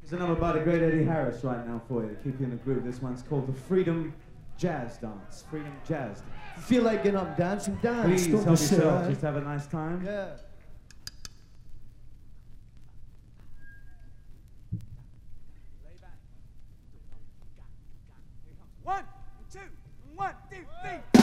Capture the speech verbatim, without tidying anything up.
There's a number by the great Eddie Harris right now for you to keep you in the groove. This one's called the Freedom Jazz Dance. Freedom Jazz Dance. If you feel like getting up and dancing, dance. Please Don't help sit yourself. around. Just have a nice time. Yeah. One, two, one, two, three.